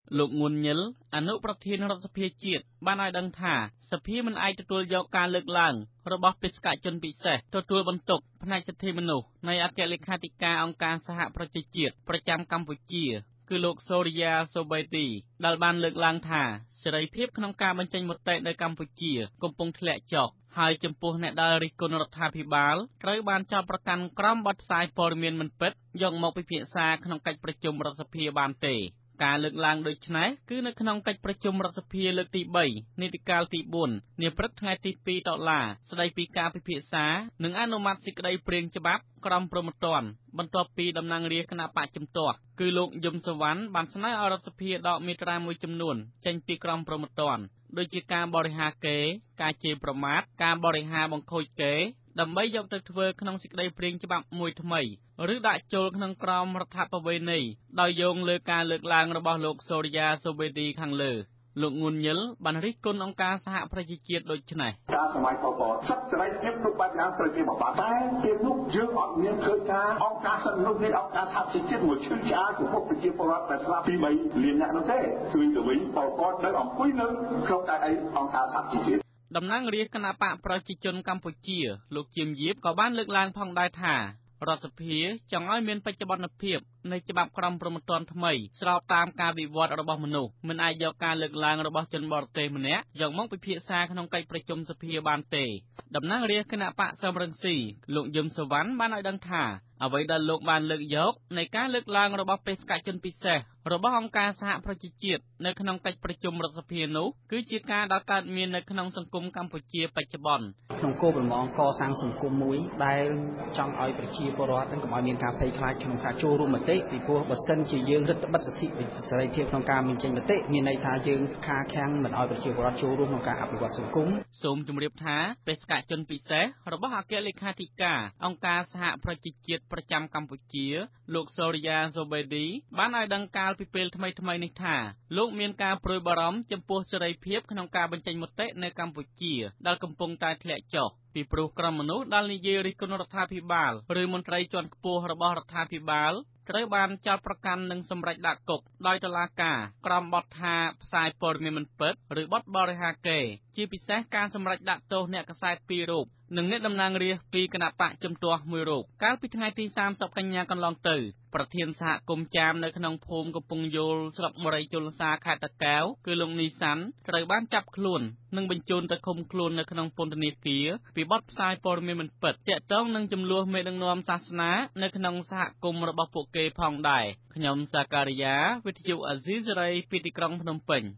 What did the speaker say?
លោកងួនញិលអនុប្រធានរដ្ឋសភាជាតិបានឲ្យដឹងថាសភាមិនអាចទទួលយកការលើកឡើងរបស់បេសកជនពិសេសទទួលបន្ទុកផ្នែកសិទ្ធិមនុស្សនៃអគ្គលេខាធិការអង្គការសហប្រជាជាតិប្រចាំកម្ពុជាគឺលោកសូរិយា សូប៊េទីដែលបានលើកឡើងថាសេរីភាពក្នុងការបញ្ចេញមតិនៅកម្ពុជាកំពុងធ្លាក់ចុះហើយចំពោះអ្នកដែលរិះគន់រដ្ឋាភិបាលត្រូវបានចោទប្រកាន់ក្រមបទផ្សាយព័ត៌មានមិនពិតយកមកពិភាក្សាក្នុងកិច្ចប្រជុំរដ្ឋសភាបានទេការលើកឡើងដូចនេះគឺនៅក្នុងកិច្ចប្រជុំរដ្ឋសភាលើកទី3នីតិកាលទី4នាព្រឹកថ្ងៃទី2តុលាស្ដីពីការពិភាក្សានិងអនុម័តសេចក្តីព្រាងច្បាប់ក្រមព្រហ្មទណ្ឌបន្ទាប់ពីតំណាងរាស្ត្រគណៈបកជំទាស់គឺលោកយឹមសុវណ្ណបានស្នើឲ្យរដ្ឋសភាដកមាត្រាមួយចំនួនចេញពីក្រមព្រហ្មទណ្ឌដូចជាការបរិហាកេរ្តិ៍ការជេរប្រមាថការបរិហាបង្ខូចគេដើម្បីយកទៅធ្វើក្នុងសេចក្តីព្រាងច្បាប់មួយថ្មីឬដាក់ចូលក្នុងក្រមរដ្ឋប្បវេណីដោយយោងលើការលើកឡើងរបស់លោកសូរិយា សូប៊េទីខាងលើលោកងួនញិលបានរិះគន់អង្គការសហប្រជាជាតិដូចនេះការសម័យផលពតសិទ្ធិសេរីភាពគ្រប់បែបយ៉ាងត្រូវគេបំបត្តិតែពេលនោះយើងអត់មានឃើញថាអង្គការសិទ្ធិមនុស្សនៃអង្គការសហប្រជាជាតិមួយឈឺឆ្អាលចំពោះប្រជាពលរដ្ឋដែលស្លាប់ពី3លានអ្នកនោះទេជួយទៅវិញផលពតនៅអង្គុយនៅក្នុងតែអង្គការសហប្រជាជាតិតំណាងរាស្ត្រគណៈបកប្រជាជនកម្ពុជាលោកជាមយាបក៏បានលើកឡើងផងដែរថារដ្ឋសភាចង់ឲ្យមានបច្ចុប្បន្នភាពនៃច្បាប់ក្រមព្រហ្មទណ្ឌថ្មីស្របតាមការវិវត្តរបស់មនុស្សមិនអាចយកការលើកឡើងរបស់ជនបរទេសម្នាក់យកមកពិភាក្សាក្នុងកិច្ចប្រជុំសភាបានទេតំណាងរាស្ត្រគណៈបកសំរងស៊ីលោកយឹមសុវណ្ណបានឲ្យដឹងថាអ្វីដែលលោកបានលើកយកនៃការលើកឡើងរបស់បេសកជនពិសេសរបស់អង្គការសហប្រជាជាតិនៅក្នុងកិច្ចប្រជុំរដ្ឋសភានោះគឺជាការដែលកើតមាននៅក្នុងសង្គមកម្ពុជាបច្ចុប្បន្នក្នុងគោលបំណងកសាងសង្គមមួយដែលចង់ឲ្យប្រជាពលរដ្ឋនឹងកុំឲ្យមានការភ័យខ្លាចក្នុងការចូលរួមមតិពីព្រោះបើសិនជាយើងរឹតបន្តឹងសិទ្ធិសេរីភាពក្នុងការបញ្ចេញមតិមានន័យថាយើងខាខាំងមិនឲ្យប្រជាពលរដ្ឋចូលរួមក្នុងការអភិវឌ្ឍសង្គមសូមជម្រាបថាបេសកជនពិសេសរបស់អគ្គលេខាធិការអង្គការសហប្រជាជាតិប្រចាំកម្ពុជាលោកសូរិយា សូប៊េទីបានឲ្យដឹងកាលពីពេលថ្មីៗនេះថាលោកមានការព្រួយបារម្ភចំពោះសេរីភាពក្នុងការបញ្ចេញមតិនៅកម្ពុជាដែលកំពុងតែធ្លាក់ចុះពីព្រោះក្រុមមនុស្សដែលនិយាយរិះគន់រដ្ឋាភិបាលឬមន្ត្រីជាន់ខ្ពស់របស់រដ្ឋាភិបាលត្រូវបានចោទប្រកាន់និងសម្រេចដាក់គុកដោយតុលាការក្រោមបទថាផ្សាយព័ត៌មានមិនពិតឬបទបរិហាកេរ្តិ៍ជាពិសេសការសម្រេចដាក់ទោសអ្នកកាសែត2រូបនិងអ្នកតំណាងរាស្ត្រពីគណៈបកជំទាស់1រូបកាលពីថ្ងៃទី30កញ្ញាកន្លងទៅប្រធានសហគមន៍ចាមនៅក្នុងភូមិកំពង់យល់ស្រុកមរីជលសាខេត្តតាកែវគឺលោកនីសាន់ត្រូវបានចាប់ខ្លួននិងបញ្ជូនទៅឃុំខ្លួននៅក្នុងពន្ធនាគារពីបទផ្សាយព័ត៌មានមិនពិតទាក់ទងនឹងចំនួនមេដឹកនាំសាសនានៅក្នុងសហគមន៍របស់ពួកគេផងដែរខ្ញុំសាការីយ៉ាវិទ្យុអាស៊ីសេរីពីទីក្រុងភ្នំពេញ